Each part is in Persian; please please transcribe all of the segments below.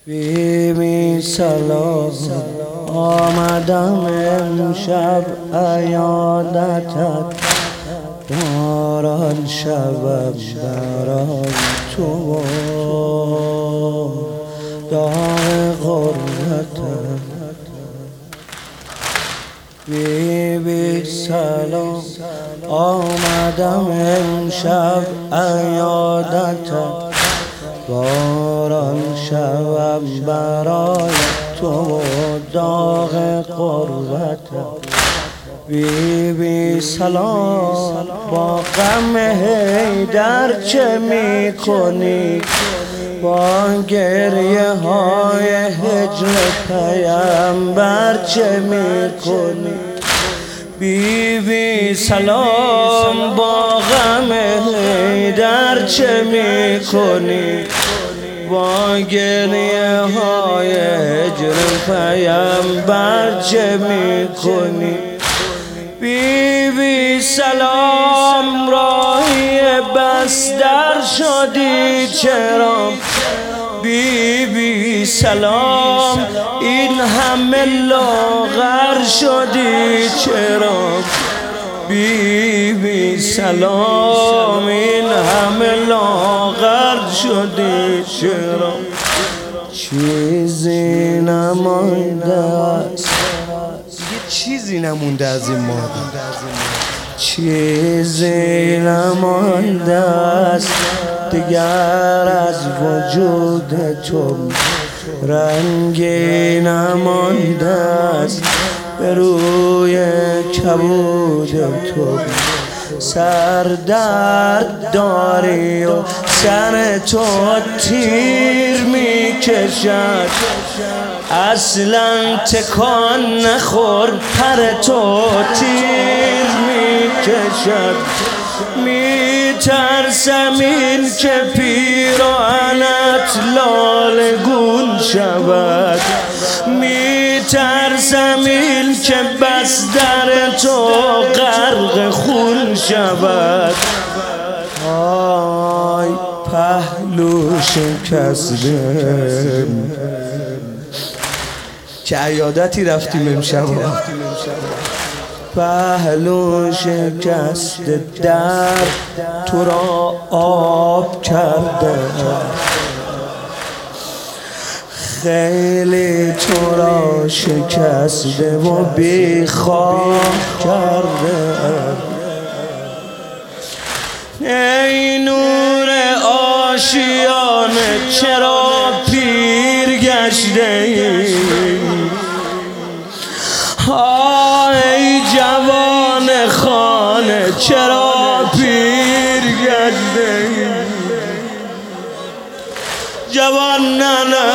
بیبی سلام آمدم امشب عیادتت باران شبم برای تو داغ غربتت. بیبی سلام آمدم امشب عیادتت باران شبم برای تو داغ غربتت. بیبی سلام با غم حیدر چه میکنی؟ با گریه های هجر پیامبر چه میکنی؟ بیبی سلام با غم حیدر چه میکنی؟ با گریه های هجر پیامبر چه میکنی؟ بیبی سلام راهی بس در شدی چرا؟ بیبی سلام این همه لاغر شدی چرا؟ بیبی سلام این همه لاغر شدی چرا؟ چیزی نمانده است، چیزی نمونده از این مادر، چیزی نمانده است دیگر از وجود تو، رنگی نمانده است به روی کبود تو. سر درد داری و سر تو تیر میکشد، اصلا تکان نخور پر تو تیر میکشد. میترسم این که پیراهنت لالگون شود، میترسم این که بس در تو غرق خون شود. آی پهلو شکسته چه عیادتی رفتیم امشب، پهلو شکسته درد تو را آب کرده، خیلی تو را شکسته و بیخواب کرده. ای نور آشیانه چرا پیر گشته ای؟ ای جوان خانه چرا پیر گشته ای؟ جوان نه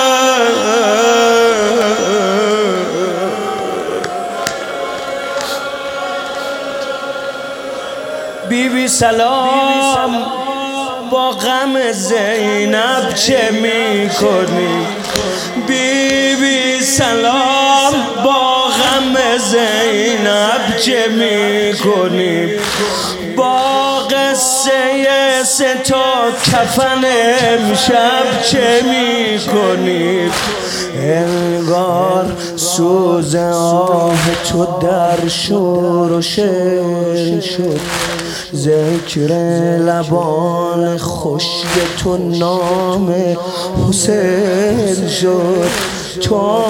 بیبی سلام با غم زینب چه میکنی؟ بیبی سلام با غم زینب چه میکنی؟ با قصه سه تا کفن امشب چه میکنی؟ انگار سوز آه تو در شور و شعر شد، ذکر لبان خشک تو نام حسین شد. تو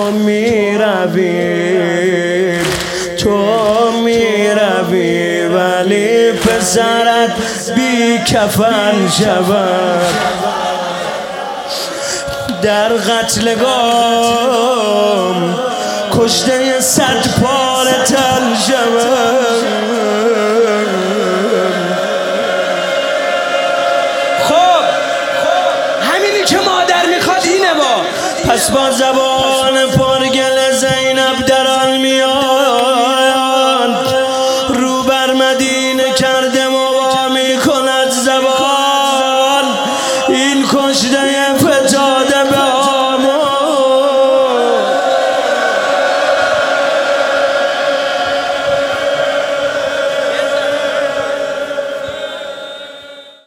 میروی ولی پسرت بی کفن شود، در قتلگاه کشته 100 پاره تن شود. خب همینی که مادر میخواد اینه، با پس با زبان